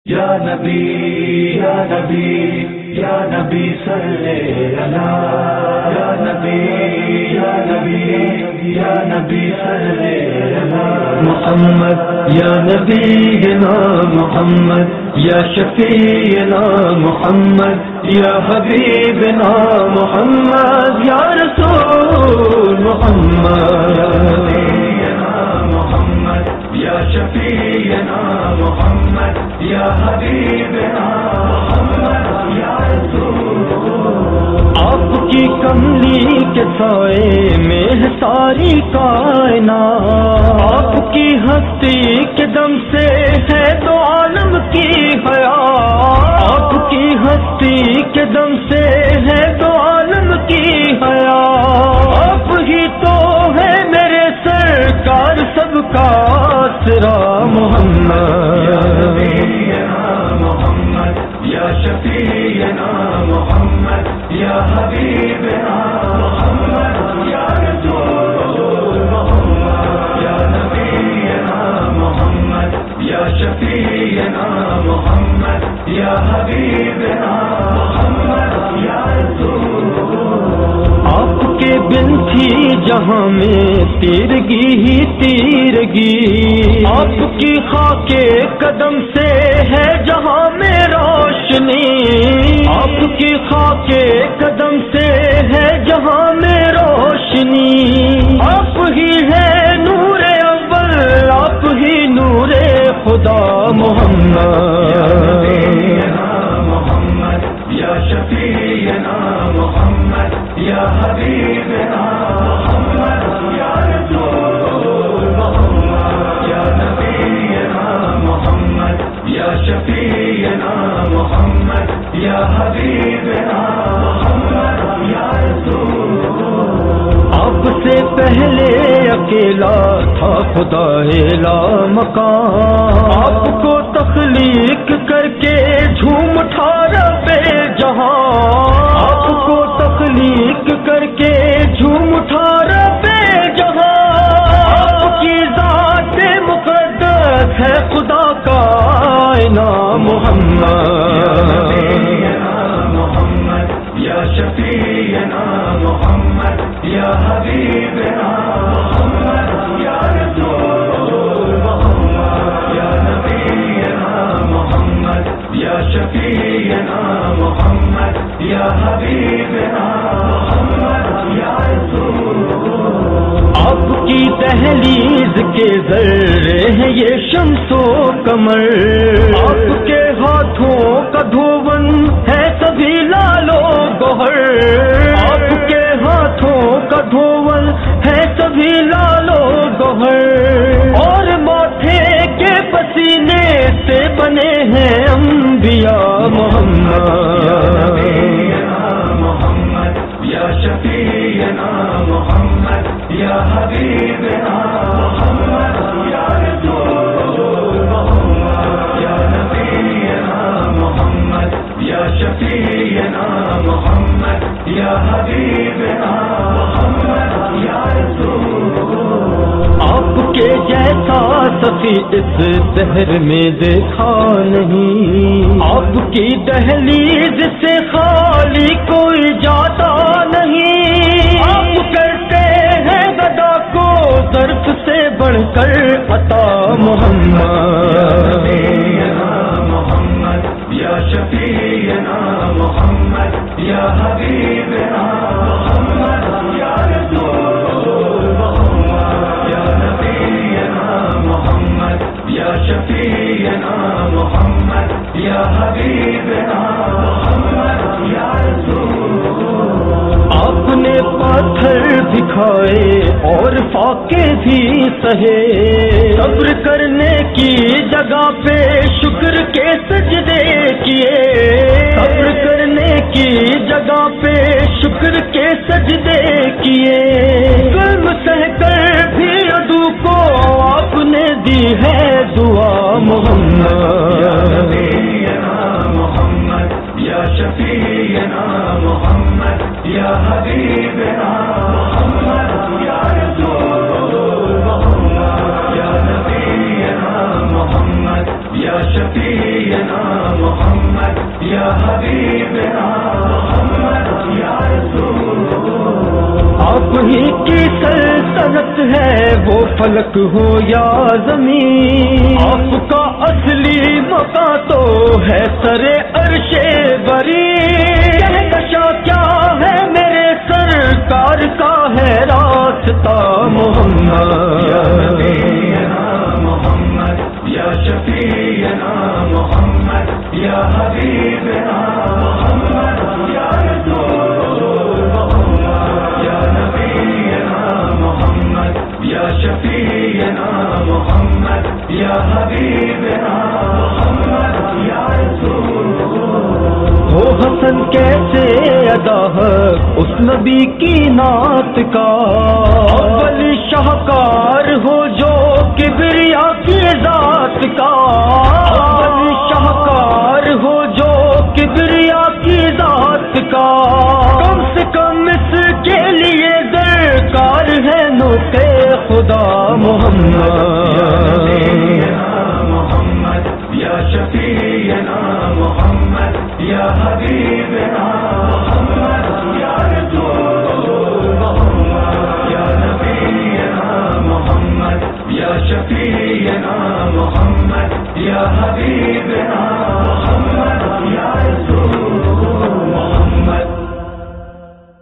یا نبی یا نبی یا نبی صلی اللہ یا نبی یا نبی یا نبی صلی اللہ محمد یا نبینا محمد یا شفیعنا محمد یا حبیبنا محمد یا رسول محمد یا نبینا محمد یا شفیعنا محمد یا حبیبنا محمد یا رسول آپ کی کملی کے سائے میں ہے ساری کائنات آپ کی ہستی کے دم سے ہے تو عالم کی حیات آپ کی ہستی کے دم سے ہے تو عالم کی حیات آپ ہی تو ہے میرے سرکار سب کا آسرا محمد یا نبینا محمد یا شفیعنا محمد یا حبیبنا محمد یا رسول محمد یا نبینا محمد یا شفیعنا محمد یا حبیبنا محمد یا رسول آپ کے بن تھی جہاں میں تیرگی ہی تیرگی آپ کی خاک قدم سے ہے جہاں میں روشنی آپ کی خاک قدم سے ہے جہاں میں روشنی آپ ہی ہے نور اول آپ ہی نور خدا محمد یا نبینا محمد یا شفیعنا محمد یا حبیبنا محمد یا رسول محمد یا نبینا محمد یا شفیعنا محمد یا حبیبنا محمد یا رسول آپ سے پہلے اکیلا تھا خدا لا مکان آپ کو تخلیق کر کے جھوم اٹھا رب جہاں آپ کو تخلیق کر کے جھوم اٹھا رب جہاں آپ کی ذات مقدس ہے خدا کا آئینہ محمد محمد یا شفیعنا محمد یا حبیبنا محمد یا رسول محمد یا نبینا محمد یا شفیعنا محمد یا حبیبنا محمد یا رسول آپ کی دہلیز کے ذرے ہیں یہ شمس و قمر آپ کے ہاتھوں کا دھون ہے سبھی لال و گوہر آپ کے ہاتھوں کا دھون ہے سبھی لال و گوہر اور ماتھے کے پسینے سے بنے ہیں انبیاء محمد یا نبینا محمد یا شفیعنا محمد یا حبیبنا محمد یا رسول محمد یا نبینا محمد یا شفیعنا محمد یا حبیبنا محمد یا رسول آپ کے جیسا سفی اس دہر میں دیکھا نہیں آپ کی دہلیز سے خالی کوئی جاتا نہیں آپ کرتے ہیں گدا کو ظرف سے بڑھ کر عطا محمد یا نبینا محمد یا شفیعنا محمد یا حبیبنا محمد یا رسول محمد یا نبینا محمد یا شفیعنا محمد یا حبیبنا محمد یا رسول آپ نے پتھر دکھائے اور فاقے بھی سہے صبر کرنے کی جگہ پہ شکر کے سجدے کیے صبر کرنے کی جگہ پہ شکر کے سجدے کیے ظلم سہ کر بھی عدو کو آپ نے دی ہے دعا محمد یا نبینا محمد یا شفیعنا محمد یا حبیبنا محمد یا رسول محمد یا نبینا محمد یا شفیعنا یا حبیبنا محمد یا رسول آپ ہی کی سلطنت ہے وہ فلک ہو یا زمین، آپ کا اصلی مقام تو ہے سر عرش بری، کہکشا کیا ہے میرے سرکار کا ہے راستہ محمد، یا نبینا محمد یا شفیعنا محمد یا حبیبنا محمد یا رسول محمد یا نبینا محمد یا شفیعنا محمد یا حبیبنا محمد یا رسول ہو حسن کیسے ادا ہے اس نبی کی نعت کا، اول شاہکار ہو جو کبریا کی ذات کا، اول شاہکار ہو جو کبریا کی ذات کا، کم سے کم اس کے لیے درکار ہے نوتے خدا محمد، یا شفیعنا محمد یا حبیبنا محمد یا رسول محمد یا نبینا محمد یا شفیعنا محمد یا حبیبنا محمد یا رسول